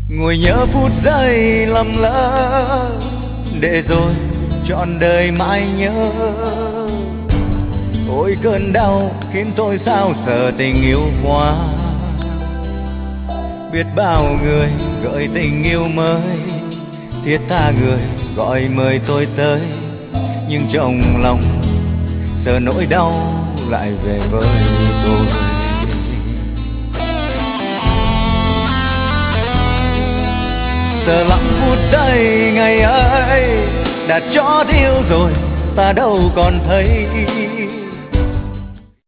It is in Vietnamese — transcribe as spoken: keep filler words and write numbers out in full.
ngồi nhớ phút giây lầm lỡ, để rồi trọn đời mãi nhớ. Ôi cơn đau khiến tôi sao sợ tình yêu quá, biết bao người gợi tình yêu mới, thiết tha người gọi mời tôi tới, nhưng trong lòng sợ nỗi đau lại về với tôi. Sợ lắm phút giây ngày ấy đã chót yêu rồi, ta đâu còn thấy